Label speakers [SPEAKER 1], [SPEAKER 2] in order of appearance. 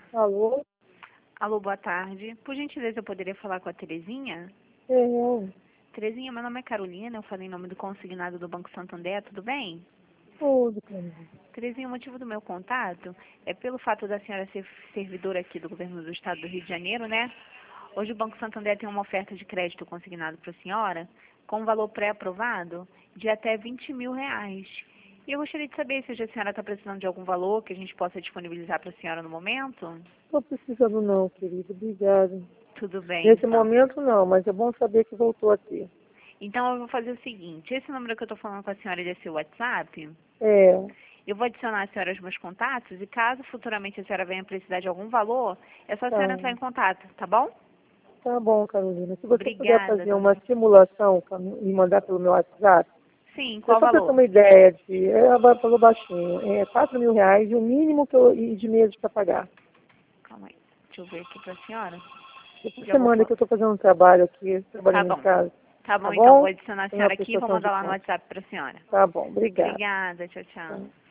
[SPEAKER 1] Alô?
[SPEAKER 2] Alô, boa tarde. Por gentileza, eu poderia falar com a Terezinha?
[SPEAKER 1] Eu.
[SPEAKER 2] Terezinha, meu nome é Carolina, eu falei em nome do consignado do Banco Santander, tudo bem?
[SPEAKER 1] Tudo, Carolina.
[SPEAKER 2] Terezinha, o motivo do meu contato é pelo fato da senhora ser servidora aqui do governo do estado do Rio de Janeiro, né? Hoje o Banco Santander tem uma oferta de crédito consignado para a senhora, com um valor pré-aprovado de até R$ 20.000. E eu gostaria de saber se a senhora está precisando de algum valor que a gente possa disponibilizar para a senhora no momento?
[SPEAKER 1] Tô precisando não, querido. Obrigada.
[SPEAKER 2] Tudo bem,
[SPEAKER 1] Nesse
[SPEAKER 2] então.
[SPEAKER 1] momento não, mas é bom saber que voltou a ter.
[SPEAKER 2] Então, eu vou fazer o seguinte, esse número que eu estou falando com a senhora é seu WhatsApp,
[SPEAKER 1] É,
[SPEAKER 2] eu vou adicionar a senhora aos meus contatos e caso futuramente a senhora venha precisar de algum valor, é só a senhora
[SPEAKER 1] tá.
[SPEAKER 2] entrar em contato, tá bom?
[SPEAKER 1] Tá bom, Carolina. Se você puder
[SPEAKER 2] Obrigada,
[SPEAKER 1] fazer
[SPEAKER 2] dona.
[SPEAKER 1] uma simulação e mandar pelo meu WhatsApp,
[SPEAKER 2] Sim,
[SPEAKER 1] é
[SPEAKER 2] qual
[SPEAKER 1] só para ter
[SPEAKER 2] valor?
[SPEAKER 1] uma ideia de, ela falou baixinho, é R$ 4.000 e o mínimo e de meses para pagar.
[SPEAKER 2] Calma aí, deixa eu ver aqui pra senhora.
[SPEAKER 1] Depois
[SPEAKER 2] Já
[SPEAKER 1] você
[SPEAKER 2] vou
[SPEAKER 1] manda
[SPEAKER 2] falar.
[SPEAKER 1] que eu estou fazendo um trabalho aqui,
[SPEAKER 2] Tá
[SPEAKER 1] trabalhando em
[SPEAKER 2] bom.
[SPEAKER 1] casa.
[SPEAKER 2] Tá
[SPEAKER 1] Tá
[SPEAKER 2] bom, então, vou
[SPEAKER 1] bom?
[SPEAKER 2] adicionar a
[SPEAKER 1] Tem uma
[SPEAKER 2] senhora aqui e vou
[SPEAKER 1] prestação de
[SPEAKER 2] mandar lá no
[SPEAKER 1] conta.
[SPEAKER 2] WhatsApp pra senhora.
[SPEAKER 1] Tá bom, obrigada.
[SPEAKER 2] Obrigada, tchau, tchau.
[SPEAKER 1] Tá.